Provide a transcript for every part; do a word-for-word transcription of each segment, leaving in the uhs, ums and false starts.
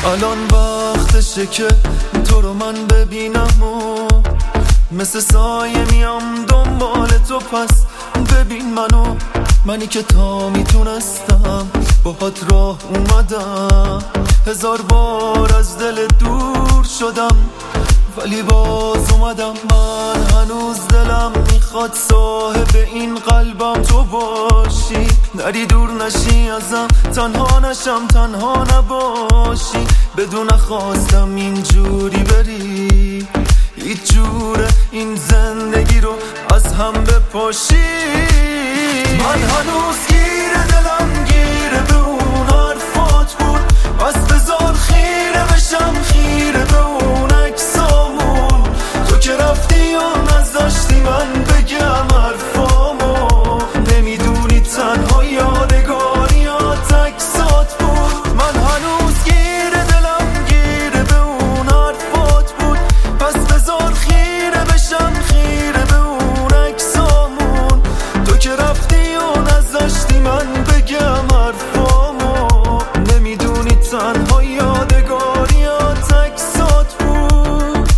الان وقتشه که تو رو من ببینم و مثل سایه میام دنبال تو، پس ببین منو، منی که تا میتونستم باهات راه اومدم. هزار بار از دل دور شدم ولی باز اومدم. من هنوز دلم میخواد صاحب این قلبم تو باشی، نری دور نشی ازم، تنها نشم تنها نباشی. بدون خواستم اینجوری بری، هیچ جوره این زندگی رو از هم بپاشی. من هنوز گیره دلم گیره به اون حرفات بود، پس بذار خیره بشم خیره به اون عکسامون. تو که رفتی و نذاشتی من بگم حرفامو، نمیدونی تنها یادگاریات عکسات بود. من هنوز گیره دلم گیره به اون حرفات بود، پس بذار خیره بشم خیره به اون عکسامون. تو که رفتی و نذاشتی من بگم حرفامو، نمیدونی تنها یادگاریات عکسات بود.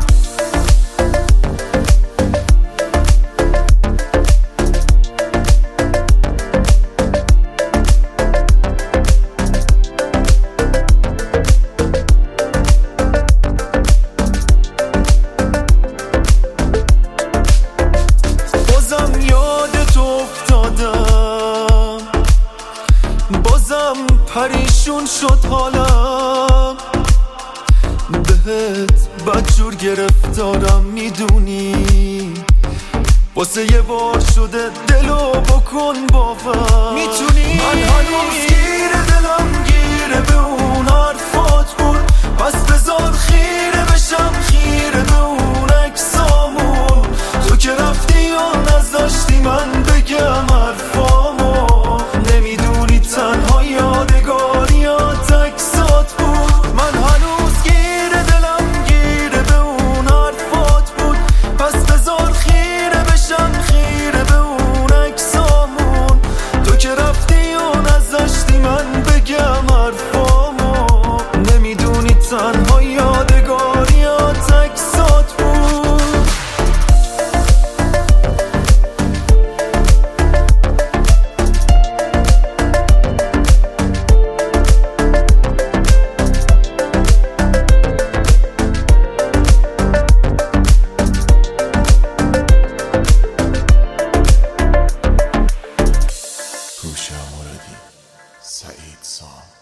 بازم یادت افتادم، بازم پریشون شد حالم، بهت بدجور گرفتارم میدونی. واسه یه بار شده دلو بکن باور میتونی. من هنوز گیره دلم گیره به اون حرفات بود، پس بذار خیره بشم خیره به اون عکسامون. تو که رفتی و نذاشتی من بگم حرفامو، نمیدونی تنها یادگاریات عکسات بود. من هنوز گیره دلم گیره به اون حرفات بود، پس بذار خیره بشم خیره به اون عکسامون. تو که رفتی و نذاشتی من بگم حرفامو، نمیدونی تنها یادگاریات عکسات بود. هوشم موردی، سعید سام.